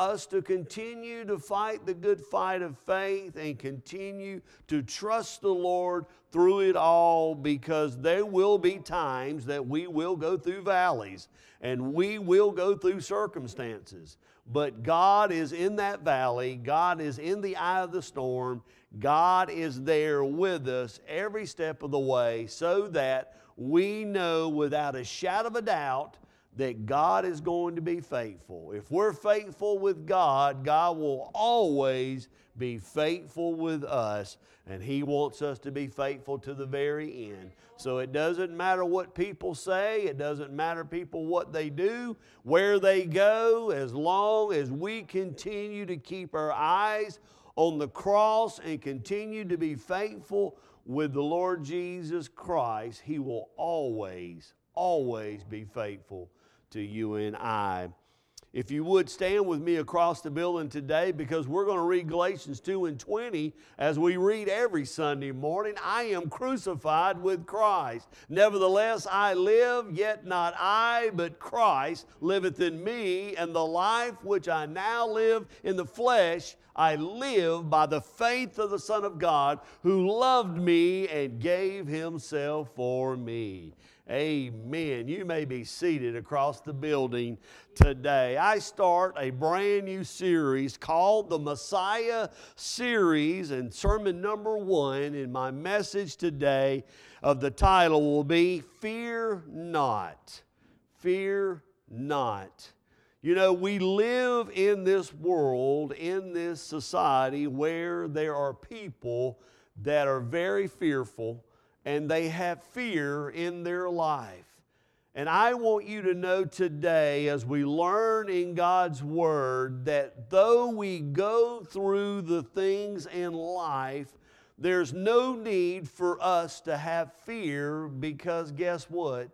us to continue to fight the good fight of faith and continue to trust the Lord through it all, because there will be times that we will go through valleys and we will go through circumstances. But God is in that valley. God is in the eye of the storm. God is there with us every step of the way, so that we know without a shadow of a doubt that God is going to be faithful. If we're faithful with God, God will always be faithful with us, and He wants us to be faithful to the very end. So it doesn't matter what people say, it doesn't matter people what they do, where they go, as long as we continue to keep our eyes on the cross and continue to be faithful with the Lord Jesus Christ, He will always, always be faithful to you and I. If you would stand with me across the building today, because we're going to read Galatians 2:20 as we read every Sunday morning. I am crucified with Christ. Nevertheless, I live, yet not I, but Christ liveth in me, and the life which I now live in the flesh, I live by the faith of the Son of God, who loved me and gave Himself for me. Amen. You may be seated across the building today. I start a brand new series called the Messiah Series, and sermon number 1 in my message today of the title will be Fear Not. Fear Not. You know, we live in this world, in this society, where there are people that are very fearful, and they have fear in their life. And I want you to know today, as we learn in God's Word, that though we go through the things in life, there's no need for us to have fear, because guess what?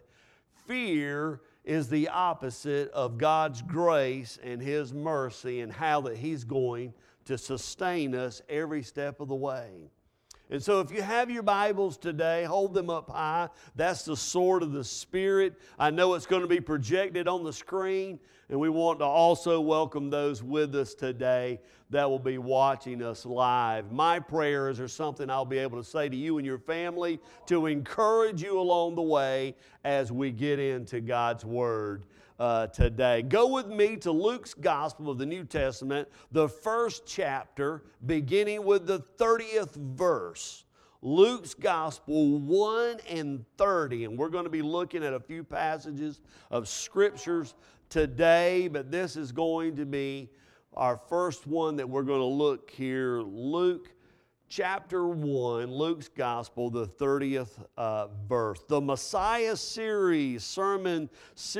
Fear is the opposite of God's grace and His mercy, and how that He's going to sustain us every step of the way. And so if you have your Bibles today, hold them up high. That's the sword of the Spirit. I know it's going to be projected on the screen, and we want to also welcome those with us today that will be watching us live. My prayer is there's something I'll be able to say to you and your family to encourage you along the way as we get into God's Word today. Go with me to Luke's Gospel of the New Testament, the first chapter, beginning with the 30th verse. Luke's Gospel 1 and 30, and we're going to be looking at a few passages of Scriptures today, but this is going to be our first one that we're going to look here. Luke chapter 1, Luke's Gospel, the 30th verse. The Messiah series, sermon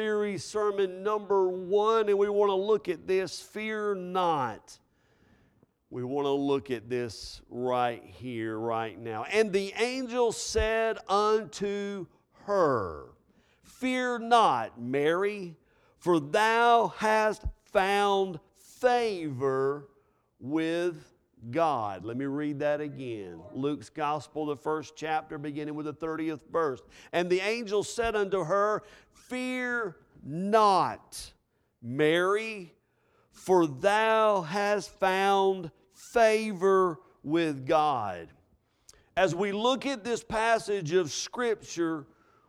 number 1, and we want to look at this, fear not. We want to look at this right here, right now. And the angel said unto her, Fear not, Mary, for thou hast found favor with God. Let me read that again. Luke's Gospel, the first chapter, beginning with the 30th verse. And the angel said unto her, Fear not, Mary, for thou hast found favor with God. As we look at this passage of Scripture,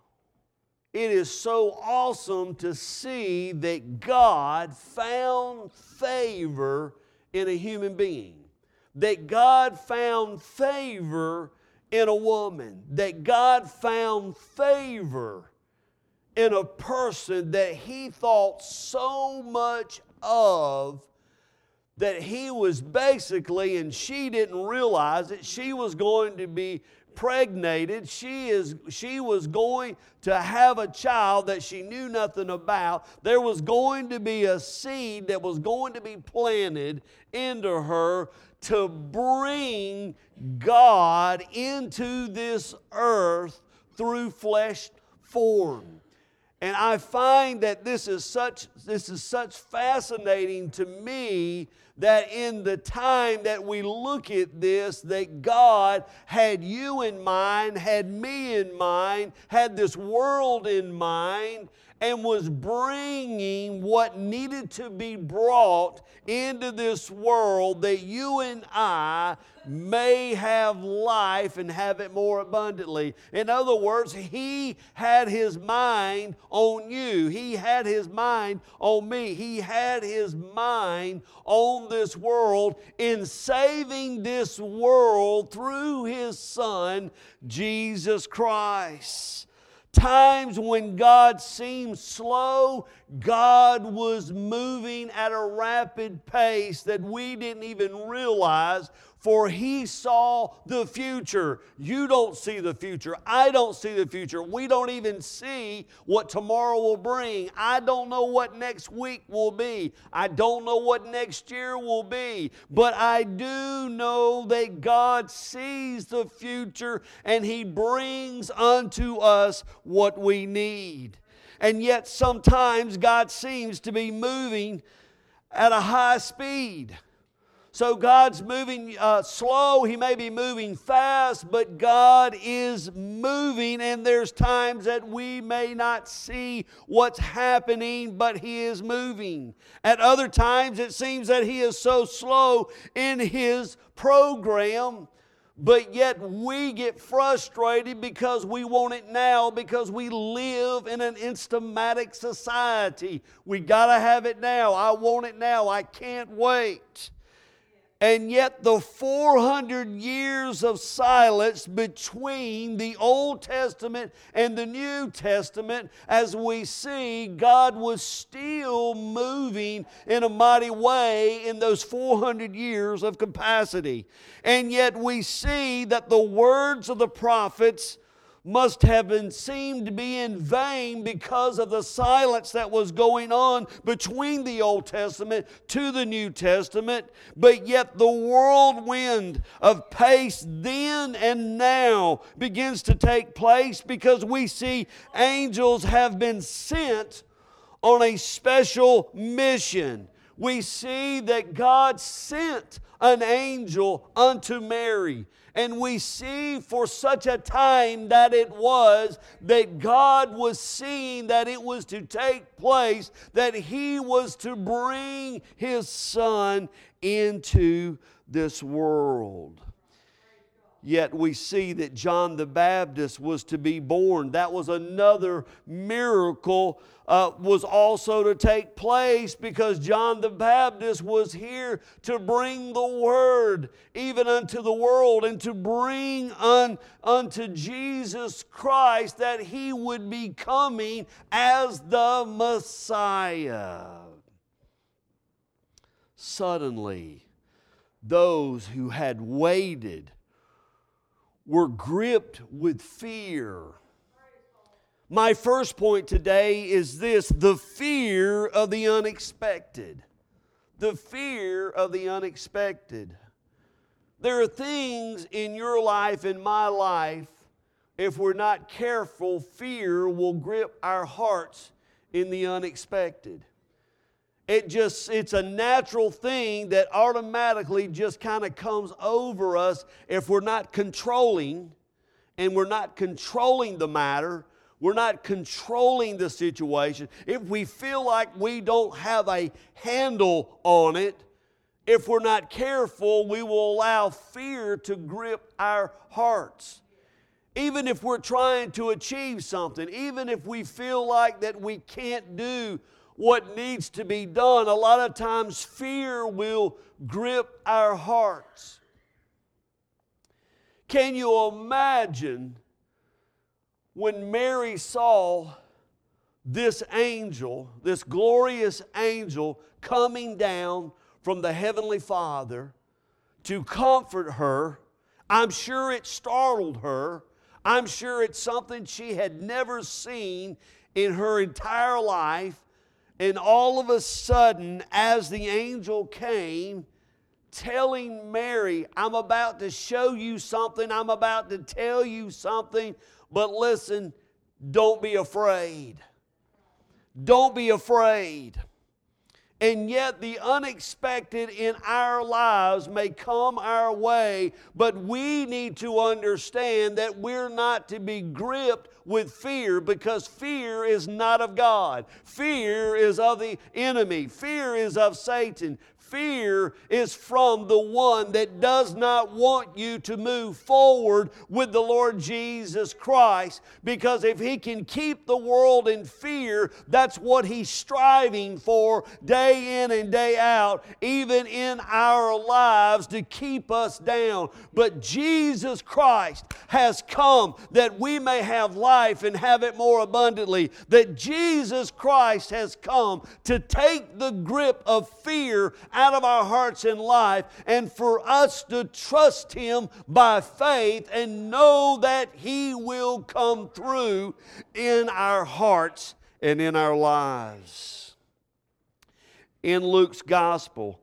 it is so awesome to see that God found favor in a human being. That God found favor in a woman. That God found favor in a person that He thought so much of, that He was basically, and she didn't realize it, she was going to be pregnated. She was going to have a child that she knew nothing about. There was going to be a seed that was going to be planted into her to bring God into this earth through flesh form. And I find that this is such fascinating to me, that in the time that we look at this, that God had you in mind, had me in mind, had this world in mind, and was bringing what needed to be brought into this world that you and I may have life and have it more abundantly. In other words, He had His mind on you. He had His mind on me. He had His mind on this world in saving this world through His Son, Jesus Christ. Times when God seemed slow, God was moving at a rapid pace that we didn't even realize, for He saw the future. You don't see the future. I don't see the future. We don't even see what tomorrow will bring. I don't know what next week will be. I don't know what next year will be. But I do know that God sees the future and He brings unto us what we need. And yet sometimes God seems to be moving at a high speed. So God's moving slow, He may be moving fast, but God is moving, and there's times that we may not see what's happening, but He is moving. At other times it seems that He is so slow in His program, but yet we get frustrated because we want it now, because we live in an instamatic society. We got to have it now. I want it now. I can't wait. And yet the 400 years of silence between the Old Testament and the New Testament, as we see, God was still moving in a mighty way in those 400 years of capacity. And yet we see that the words of the prophets must have seemed to be in vain because of the silence that was going on between the Old Testament to the New Testament. But yet the whirlwind of pace then and now begins to take place, because we see angels have been sent on a special mission. We see that God sent an angel unto Mary. And we see for such a time that it was that God was seeing that it was to take place, that He was to bring His Son into this world. Yet we see that John the Baptist was to be born. That was another miracle was also to take place, because John the Baptist was here to bring the Word even unto the world, and to bring unto Jesus Christ, that He would be coming as the Messiah. Suddenly, those who had waited were gripped with fear. My first point today is this: the fear of the unexpected. The fear of the unexpected. There are things in your life, in my life, if we're not careful, fear will grip our hearts in the unexpected. It's a natural thing that automatically just kind of comes over us if we're not controlling, and we're not controlling the matter. We're not controlling the situation. If we feel like we don't have a handle on it, if we're not careful, we will allow fear to grip our hearts. Even if we're trying to achieve something, even if we feel like that we can't do what needs to be done, a lot of times fear will grip our hearts. Can you imagine when Mary saw this angel, this glorious angel, coming down from the Heavenly Father to comfort her? I'm sure it startled her. I'm sure it's something she had never seen in her entire life. And all of a sudden, as the angel came, telling Mary, I'm about to show you something, I'm about to tell you something, but listen, don't be afraid. Don't be afraid. And yet the unexpected in our lives may come our way, but we need to understand that we're not to be gripped with fear, because fear is not of God. Fear is of the enemy. Fear is of Satan. Fear is from the one that does not want you to move forward with the Lord Jesus Christ, because if he can keep the world in fear, that's what he's striving for day in and day out, even in our lives, to keep us down. But Jesus Christ has come that we may have life and have it more abundantly. That Jesus Christ has come to take the grip of fear out of our hearts and life, and for us to trust Him by faith and know that He will come through in our hearts and in our lives. In Luke's Gospel,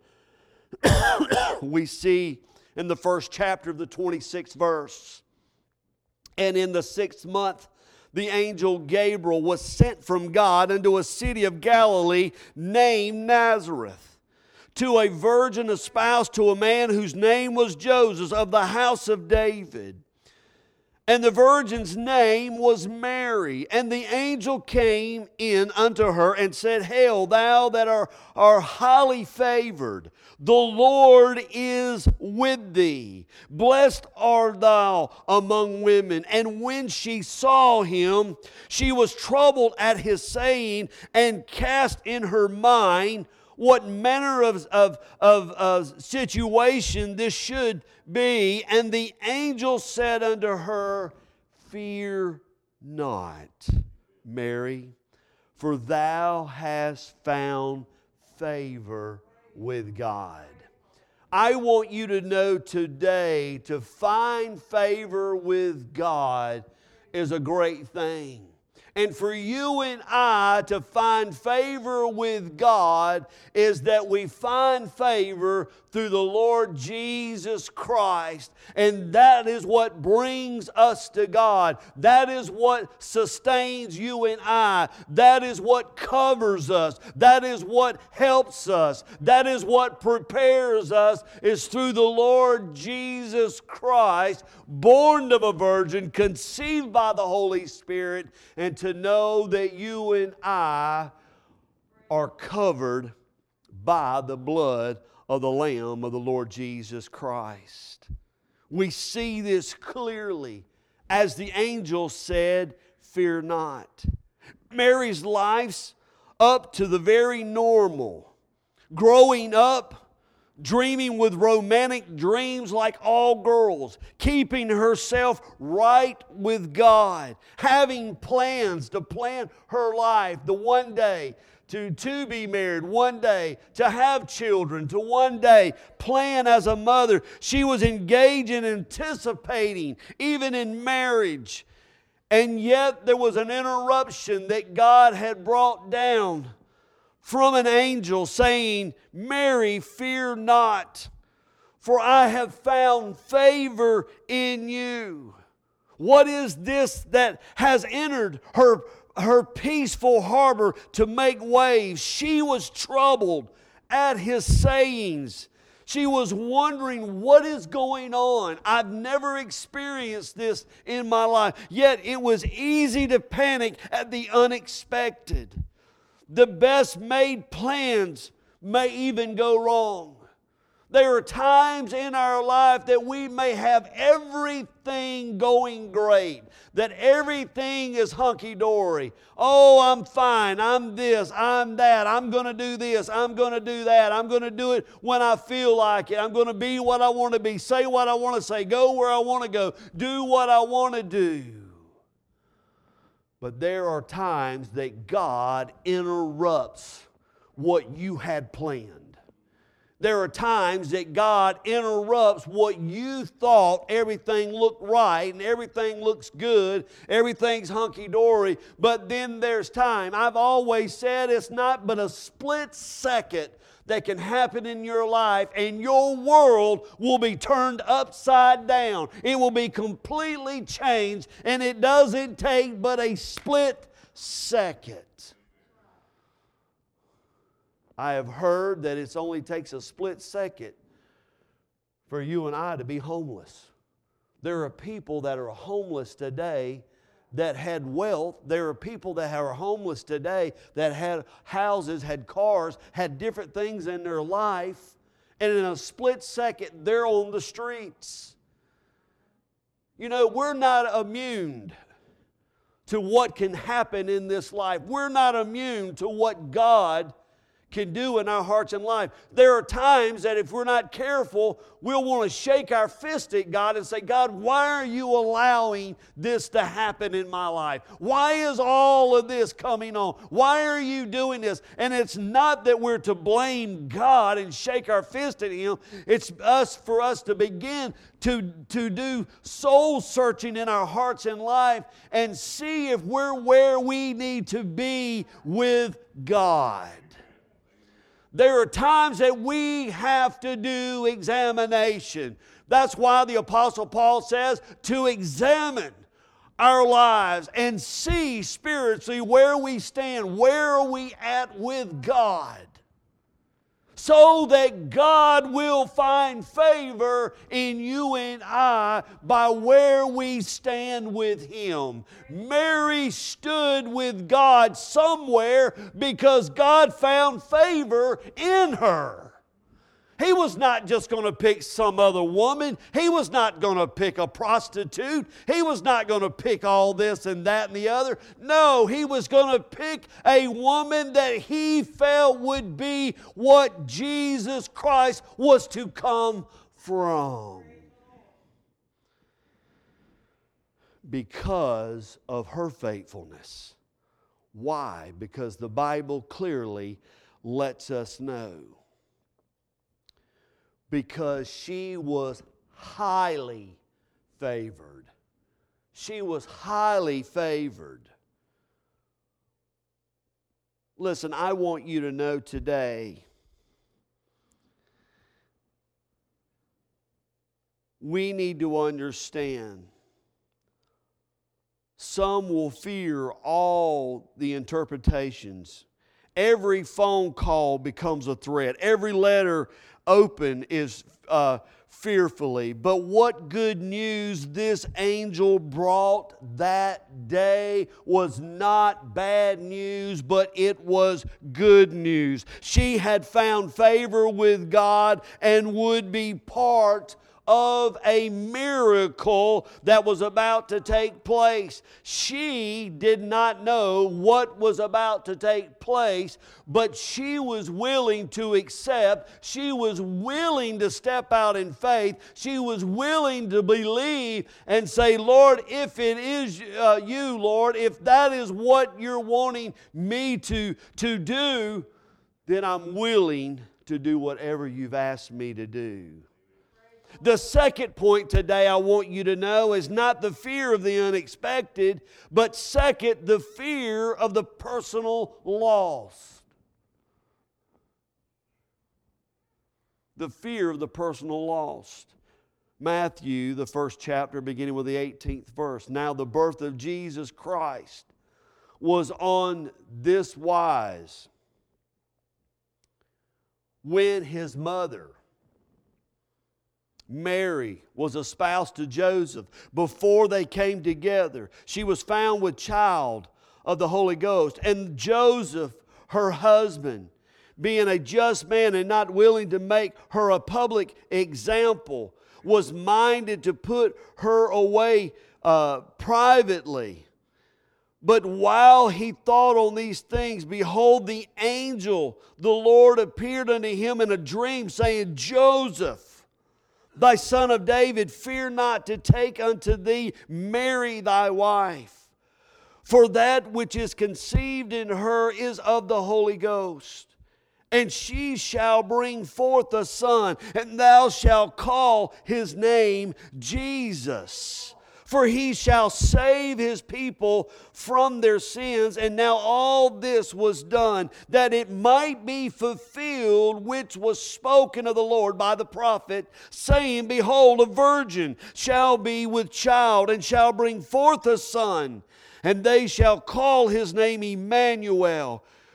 we see in the first chapter of the 26th verse, and in the 6th month, the angel Gabriel was sent from God unto a city of Galilee named Nazareth, to a virgin espoused to a man whose name was Joseph, of the house of David. And the virgin's name was Mary. And the angel came in unto her and said, Hail, thou that art highly favored, the Lord is with thee. Blessed art thou among women. And when she saw him, she was troubled at his saying, and cast in her mind what manner of situation this should be. And the angel said unto her, Fear not, Mary, for thou hast found favor with God. I want you to know today, to find favor with God is a great thing. And for you and I to find favor with God is that we find favor through the Lord Jesus Christ. And that is what brings us to God. That is what sustains you and I. That is what covers us. That is what helps us. That is what prepares us, is through the Lord Jesus Christ, born of a virgin, conceived by the Holy Spirit, and to know that you and I are covered by the blood of the Lamb of the Lord Jesus Christ. We see this clearly as the angel said, Fear not. Mary's life's up to the very normal. Growing up, dreaming with romantic dreams like all girls, keeping herself right with God, having plans to plan her life, the one day to be married, one day to have children, to one day plan as a mother. She was engaged in anticipating, even in marriage. And yet there was an interruption that God had brought down from an angel saying, Mary, fear not, for I have found favor in you. What is this that has entered her peaceful harbor to make waves? She was troubled at his sayings. She was wondering, what is going on? I've never experienced this in my life. Yet it was easy to panic at the unexpected. The best made plans may even go wrong. There are times in our life that we may have everything going great, that everything is hunky-dory. Oh, I'm fine, I'm this, I'm that, I'm going to do this, I'm going to do that, I'm going to do it when I feel like it, I'm going to be what I want to be, say what I want to say, go where I want to go, do what I want to do. But there are times that God interrupts what you had planned. There are times that God interrupts what you thought everything looked right and everything looks good, everything's hunky-dory, but then there's time. I've always said it's not but a split second that can happen in your life, and your world will be turned upside down. It will be completely changed, and it doesn't take but a split second. I have heard that it only takes a split second for you and I to be homeless. There are people that are homeless today that had wealth. There are people that are homeless today that had houses, had cars, had different things in their life, and in a split second, they're on the streets. You know, we're not immune to what can happen in this life. We're not immune to what God can do in our hearts and life. There are times that if we're not careful, we'll want to shake our fist at God and say, God, why are you allowing this to happen in my life? Why is all of this coming on? Why are you doing this? And it's not that we're to blame God and shake our fist at Him. It's for us to begin to do soul searching in our hearts and life and see if we're where we need to be with God. There are times that we have to do examination. That's why the Apostle Paul says to examine our lives and see spiritually where we stand, where are we at with God, so that God will find favor in you and I by where we stand with Him. Mary stood with God somewhere because God found favor in her. He was not just going to pick some other woman. He was not going to pick a prostitute. He was not going to pick all this and that and the other. No, He was going to pick a woman that He felt would be what Jesus Christ was to come from. Because of her faithfulness. Why? Because the Bible clearly lets us know. Because she was highly favored. She was highly favored. Listen, I want you to know today, we need to understand, some will fear all the interpretations. Every phone call becomes a threat. Every letter open is fearfully. But what good news this angel brought that day was not bad news, but it was good news. She had found favor with God and would be part of a miracle that was about to take place. She did not know what was about to take place, but she was willing to accept. She was willing to step out in faith. She was willing to believe and say, Lord, if it is you, Lord, if that is what you're wanting me to do, then I'm willing to do whatever you've asked me to do. The second point today I want you to know is not the fear of the unexpected, but second, the fear of the personal loss. The fear of the personal lost. Matthew, the first chapter, beginning with the 18th verse. Now the birth of Jesus Christ was on this wise, when His mother Mary was espoused to Joseph. Before they came together, she was found with child of the Holy Ghost. And Joseph, her husband, being a just man and not willing to make her a public example, was minded to put her away privately. But while he thought on these things, behold, the angel, the Lord, appeared unto him in a dream, saying, Joseph, thy son of David, fear not to take unto thee Mary thy wife. For that which is conceived in her is of the Holy Ghost. And she shall bring forth a son, and thou shalt call his name Jesus. For he shall save his people from their sins. And now all this was done, that it might be fulfilled which was spoken of the Lord by the prophet, saying, Behold, a virgin shall be with child, and shall bring forth a son, and they shall call his name Emmanuel,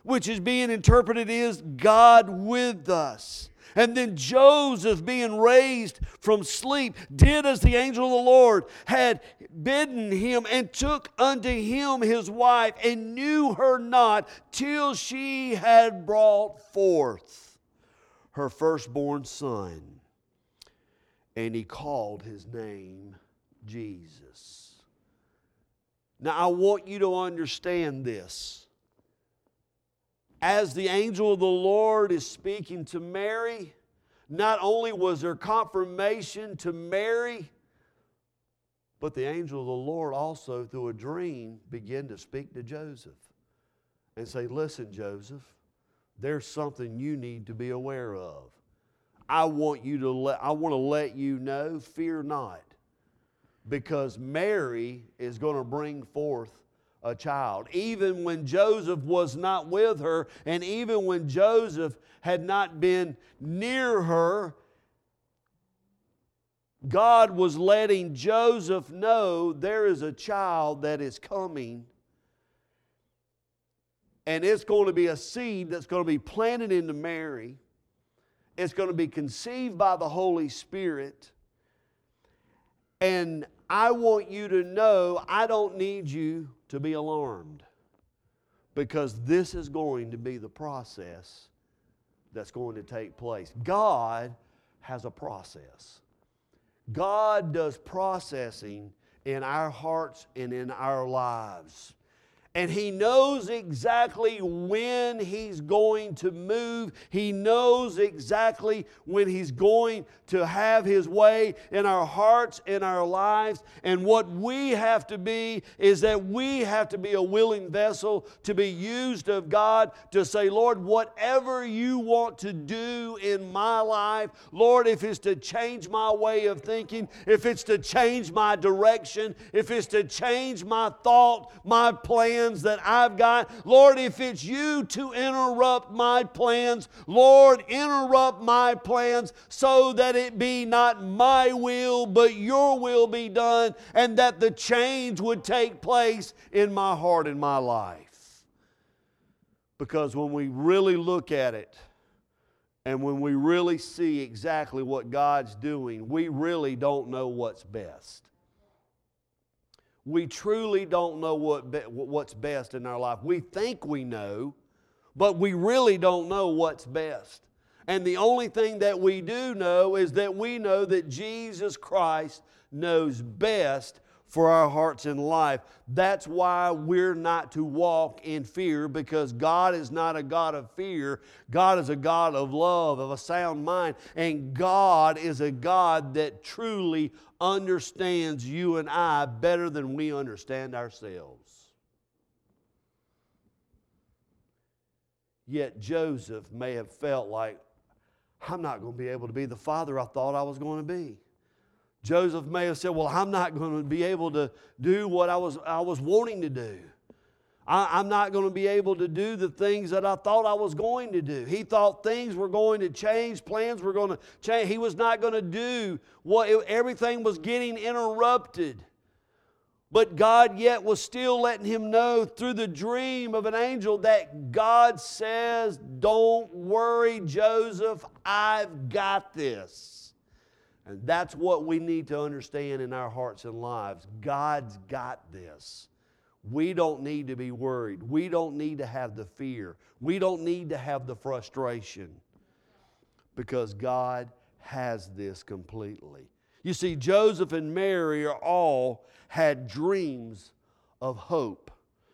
which is being interpreted is God with us. And then Joseph, being raised from sleep, did as the angel of the Lord had bidden him, and took unto him his wife, and knew her not till she had brought forth her firstborn son. And he called his name Jesus. Now I want you to understand this. As the angel of the Lord is speaking to Mary, not only was there confirmation to Mary, but the angel of the Lord also, through a dream, began to speak to Joseph and say, listen, Joseph, there's something you need to be aware of. I want to let you know, fear not, because Mary is going to bring forth a child. Even when Joseph was not with her, and even when Joseph had not been near her, God was letting Joseph know there is a child that is coming, and it's going to be a seed that's going to be planted into Mary. It's going to be conceived by the Holy Spirit. And I want you to know I don't need you to be alarmed, because this is going to be the process that's going to take place. God has a process. God does processing in our hearts and in our lives. And He knows exactly when He's going to move. He knows exactly when He's going to have His way in our hearts, in our lives. And what we have to be is that we have to be a willing vessel to be used of God to say, Lord, whatever you want to do in my life, Lord, if it's to change my way of thinking, if it's to change my direction, if it's to change my thought, my plan, that I've got. Lord, if it's you to interrupt my plans, Lord, interrupt my plans so that it be not my will, but your will be done, and that the change would take place in my heart and my life. Because when we really look at it, and when we really see exactly what God's doing, we really don't know what's best. We truly don't know what's best in our life. We think we know, but we really don't know what's best. And the only thing that we do know is that we know that Jesus Christ knows best for our hearts and life. That's why we're not to walk in fear, because God is not a God of fear. God is a God of love, of a sound mind. And God is a God that truly understands you and I better than we understand ourselves. Yet Joseph may have felt like, I'm not going to be able to be the father I thought I was going to be. Joseph may have said, well, I'm not going to be able to do what I was wanting to do. I'm not going to be able to do the things that I thought I was going to do. He thought things were going to change, plans were going to change. He was not going to do everything was getting interrupted. But God yet was still letting him know through the dream of an angel that God says, don't worry, Joseph, I've got this. And that's what we need to understand in our hearts and lives. God's got this. We don't need to be worried. We don't need to have the fear. We don't need to have the frustration, because God has this completely. You see, Joseph and Mary all had dreams of hope.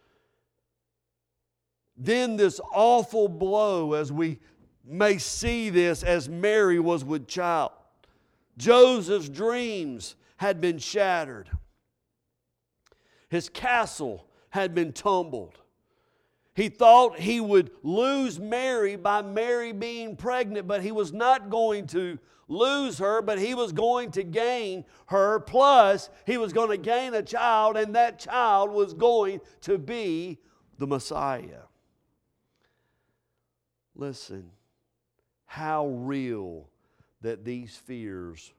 Then this awful blow, as we may see this, as Mary was with child. Joseph's dreams had been shattered. His castle had been tumbled. He thought he would lose Mary by Mary being pregnant, but he was not going to lose her, but he was going to gain her. Plus, he was going to gain a child, and that child was going to be the Messiah. Listen, how real that these fears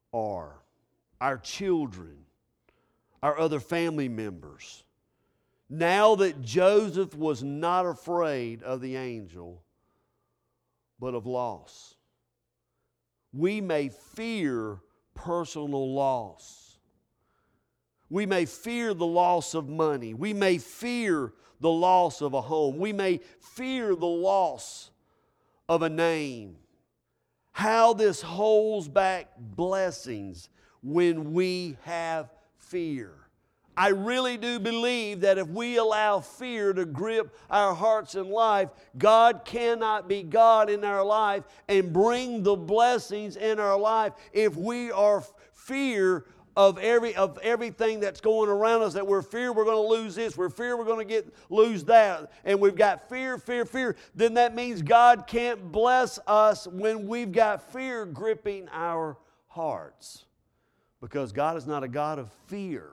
are. Our children, our other family members. Now that Joseph was not afraid of the angel, but of loss. We may fear personal loss. We may fear the loss of money. We may fear the loss of a home. We may fear the loss of a name. How this holds back blessings when we have fear. I really do believe that if we allow fear to grip our hearts and life, God cannot be God in our life and bring the blessings in our life if we are fear of everything that's going around us, that we're fear we're going to lose this, we're fear we're going to lose that, and we've got fear, then that means God can't bless us when we've got fear gripping our hearts. Because God is not a God of fear.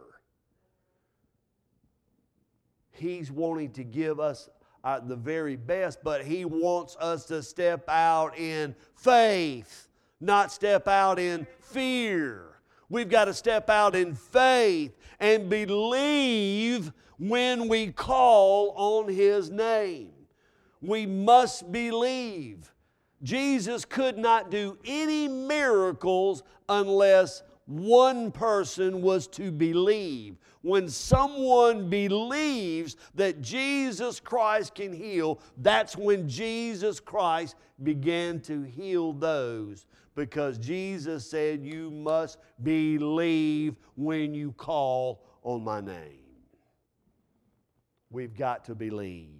He's wanting to give us the very best, but He wants us to step out in faith, not step out in fear. We've got to step out in faith and believe when we call on His name. We must believe. Jesus could not do any miracles unless one person was to believe. When someone believes that Jesus Christ can heal, that's when Jesus Christ began to heal those. Because Jesus said, you must believe when you call on my name. We've got to believe.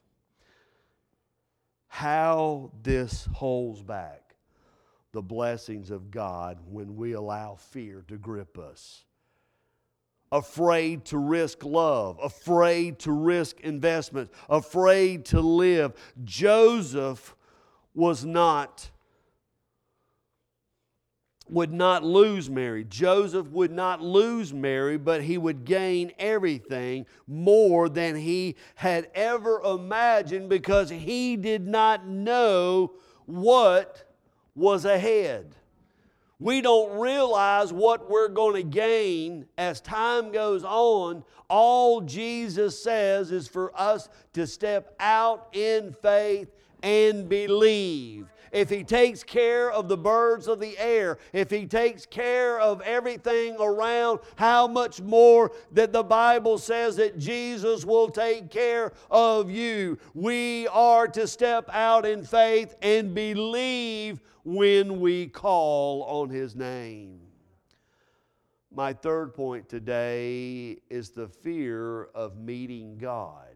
How this holds back the blessings of God when we allow fear to grip us. Afraid to risk love, afraid to risk investment, afraid to live. Joseph would not lose Mary. Joseph would not lose Mary, but he would gain everything more than he had ever imagined because he did not know what was ahead. We don't realize what we're going to gain as time goes on. All Jesus says is for us to step out in faith and believe. If He takes care of the birds of the air, if He takes care of everything around, how much more that the Bible says that Jesus will take care of you. We are to step out in faith and believe when we call on His name. My third point today is the fear of meeting God.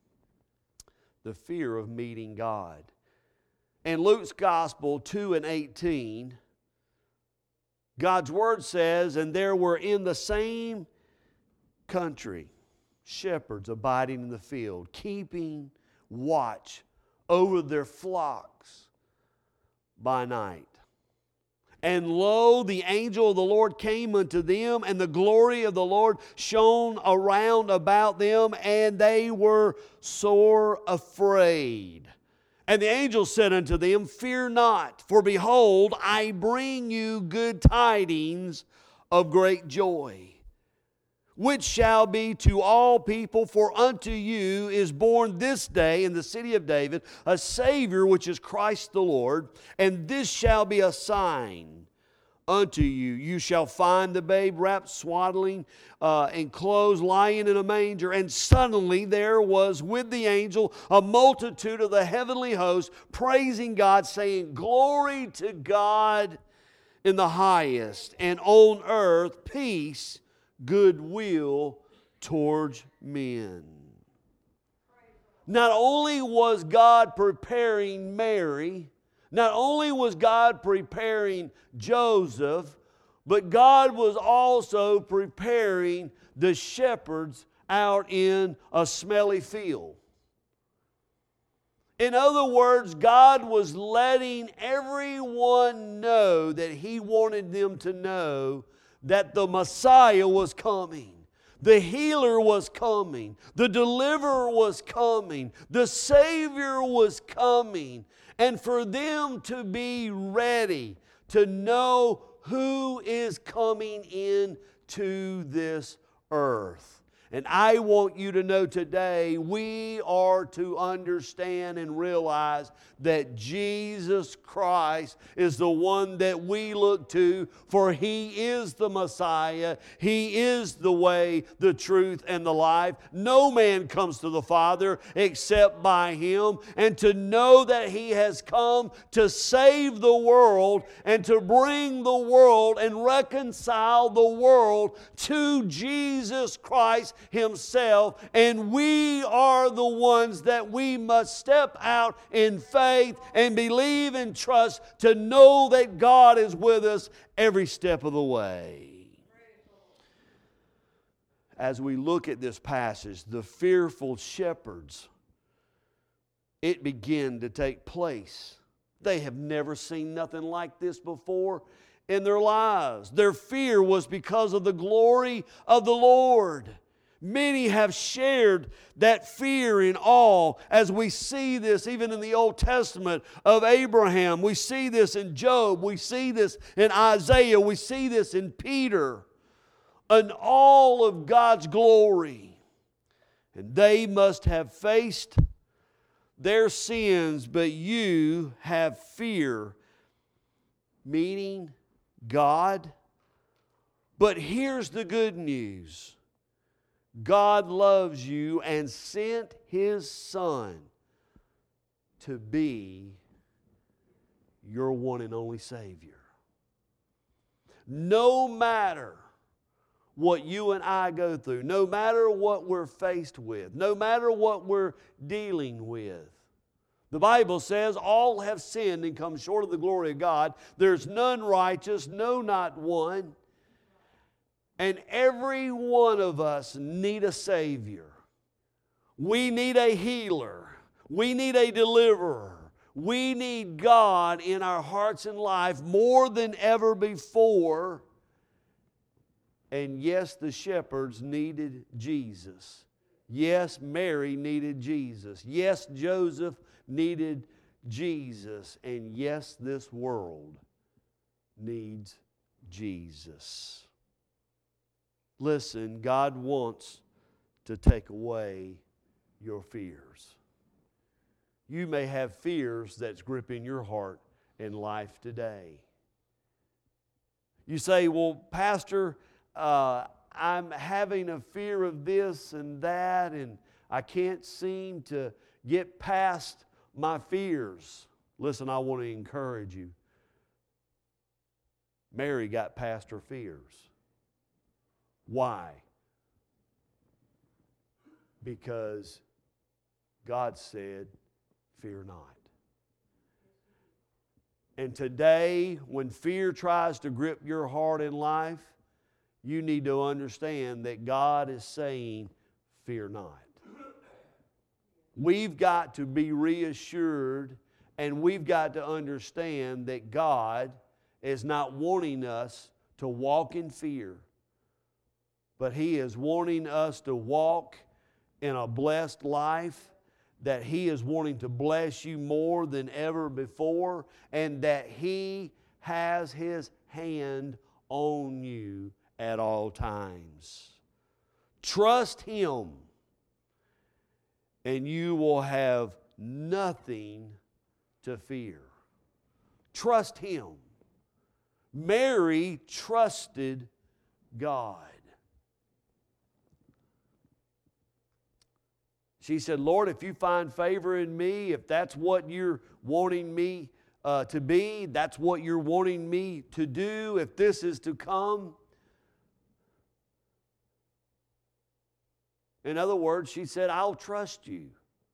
The fear of meeting God. In Luke's Gospel 2:18, God's Word says, and there were in the same country shepherds abiding in the field, keeping watch over their flocks by night. And lo, the angel of the Lord came unto them, and the glory of the Lord shone around about them, and they were sore afraid. And the angel said unto them, fear not, for behold, I bring you good tidings of great joy, which shall be to all people, for unto you is born this day in the city of David a Savior, which is Christ the Lord. And this shall be a sign unto you. You shall find the babe wrapped swaddling in clothes, lying in a manger. And suddenly there was with the angel a multitude of the heavenly host, praising God, saying, glory to God in the highest, and on earth peace, goodwill towards men. Not only was God preparing Mary, not only was God preparing Joseph, but God was also preparing the shepherds out in a smelly field. In other words, God was letting everyone know that He wanted them to know that the Messiah was coming. The healer was coming. The deliverer was coming. The Savior was coming. And for them to be ready to know who is coming into this earth. And I want you to know today, we are to understand and realize that Jesus Christ is the one that we look to, for He is the Messiah. He is the way, the truth, and the life. No man comes to the Father except by Him. And to know that He has come to save the world and to bring the world and reconcile the world to Jesus Christ Himself. And we are the ones that we must step out in faith and believe and trust to know that God is with us every step of the way. As we look at this passage, the fearful shepherds, it began to take place. They have never seen nothing like this before in their lives. Their fear was because of the glory of the Lord. Many have shared that fear and awe as we see this even in the Old Testament of Abraham. We see this in Job. We see this in Isaiah. We see this in Peter. An awe of God's glory. And they must have faced their sins, but you have fear, meaning God. But here's the good news. God loves you and sent His Son to be your one and only Savior. No matter what you and I go through, no matter what we're faced with, no matter what we're dealing with, the Bible says all have sinned and come short of the glory of God. There's none righteous, no, not one. And every one of us need a Savior. We need a healer. We need a deliverer. We need God in our hearts and life more than ever before. And yes, the shepherds needed Jesus. Yes, Mary needed Jesus. Yes, Joseph needed Jesus. And yes, this world needs Jesus. Listen, God wants to take away your fears. You may have fears that's gripping your heart in life today. You say, well, Pastor, I'm having a fear of this and that, and I can't seem to get past my fears. Listen, I want to encourage you. Mary got past her fears. Why? Because God said, fear not. And today, when fear tries to grip your heart in life, you need to understand that God is saying, fear not. We've got to be reassured, and we've got to understand that God is not wanting us to walk in fear, but He is wanting us to walk in a blessed life, that He is wanting to bless you more than ever before, and that He has His hand on you at all times. Trust Him, and you will have nothing to fear. Trust Him. Mary trusted God. She said, Lord, if you find favor in me, if that's what you're wanting me to be, that's what you're wanting me to do, if this is to come. In other words, she said, I'll trust you.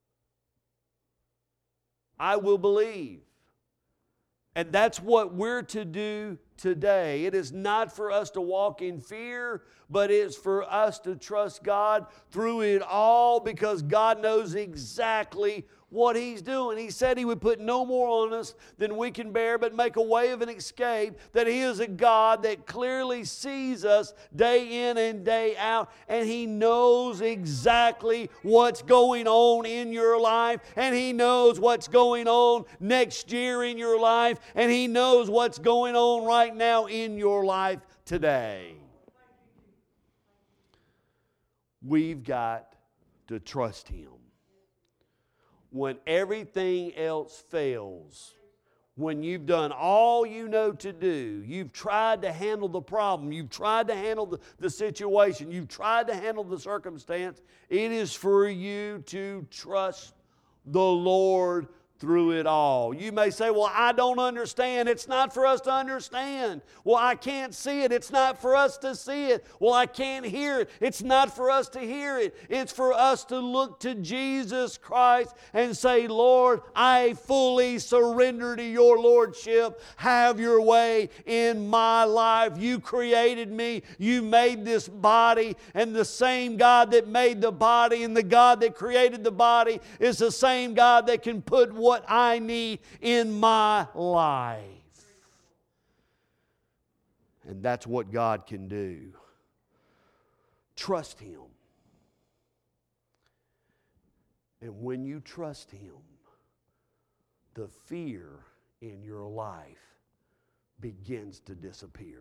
I will believe. And that's what we're to do today. It is not for us to walk in fear, but it's for us to trust God through it all, because God knows exactly what He's doing. He said He would put no more on us than we can bear, but make a way of an escape, that He is a God that clearly sees us day in and day out, and He knows exactly what's going on in your life, and He knows what's going on next year in your life, and He knows what's going on right now in your life today. we've got to trust Him. When everything else fails, when you've done all you know to do, you've tried to handle the problem, you've tried to handle the situation, you've tried to handle the circumstance, it is for you to trust the Lord through it all. You may say, well, I don't understand. It's not for us to understand. Well, I can't see it. It's not for us to see it. Well, I can't hear it. It's not for us to hear it. It's for us to look to Jesus Christ and say, Lord, I fully surrender to your Lordship. Have your way in my life. You created me. You made this body, and the same God that made the body and the God that created the body is the same God that can put what I need in my life. And that's what God can do. Trust Him. And when you trust Him, the fear in your life begins to disappear.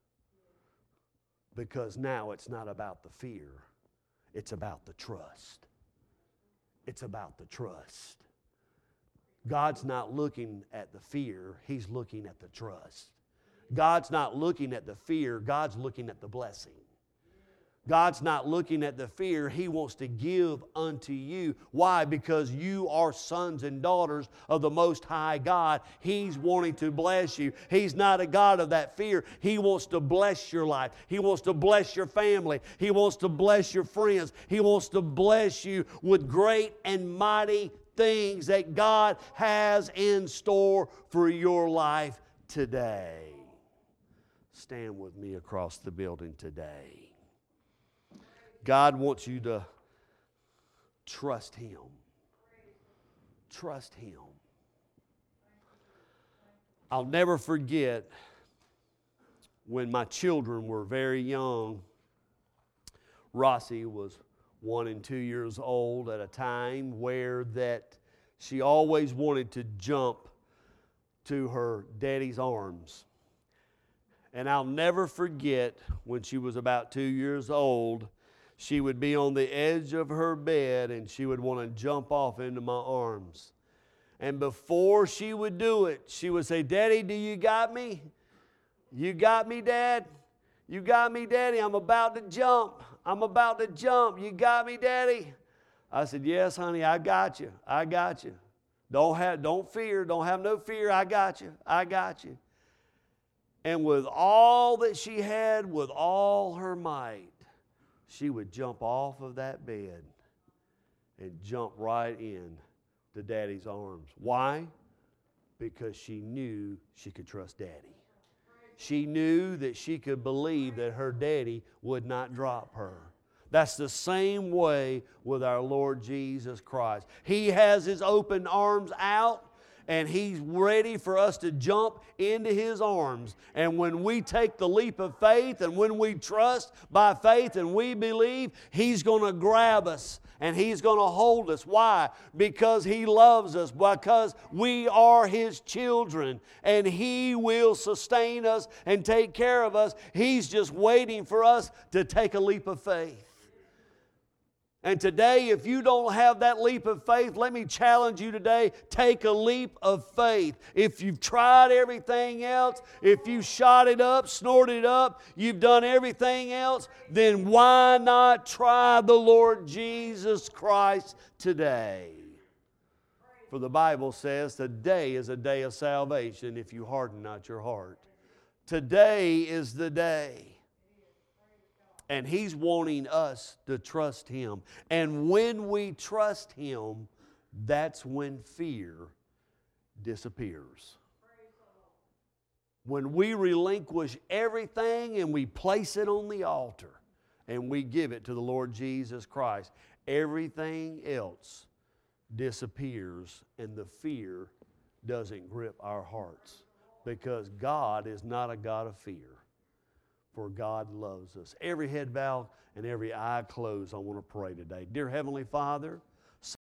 Because now it's not about the fear, it's about the trust. It's about the trust. God's not looking at the fear, He's looking at the trust. God's not looking at the fear, God's looking at the blessing. God's not looking at the fear, He wants to give unto you. Why? Because you are sons and daughters of the Most High God. He's wanting to bless you. He's not a God of that fear. He wants to bless your life. He wants to bless your family. He wants to bless your friends. He wants to bless you with great and mighty things that God has in store for your life today. Stand with me across the building today. God wants you to trust Him. Trust Him. I'll never forget when my children were very young. Rossi was 1 and 2 years old at a time where that she always wanted to jump to her daddy's arms. And I'll never forget when she was about 2 years old, she would be on the edge of her bed and she would want to jump off into my arms. And before she would do it, she would say, Daddy, do you got me? You got me, Dad? You got me, Daddy? I'm about to jump. I'm about to jump. You got me, Daddy? I said, yes, honey, I got you. I got you. Don't fear. Don't have no fear. I got you. I got you. And with all that she had, with all her might, she would jump off of that bed and jump right in to Daddy's arms. Why? Because she knew she could trust Daddy. She knew that she could believe that her daddy would not drop her. That's the same way with our Lord Jesus Christ. He has His open arms out, and He's ready for us to jump into His arms. And when we take the leap of faith, and when we trust by faith and we believe, He's going to grab us and He's going to hold us. Why? Because He loves us, because we are His children, and He will sustain us and take care of us. He's just waiting for us to take a leap of faith. And today, if you don't have that leap of faith, let me challenge you today, take a leap of faith. If you've tried everything else, if you shot it up, snorted it up, you've done everything else, then why not try the Lord Jesus Christ today? For the Bible says today is a day of salvation if you harden not your heart. Today is the day. And He's wanting us to trust Him. And when we trust Him, that's when fear disappears. When we relinquish everything and we place it on the altar and we give it to the Lord Jesus Christ, everything else disappears and the fear doesn't grip our hearts. Because God is not a God of fear. For God loves us. Every head bowed and every eye closed, I want to pray today. Dear Heavenly Father,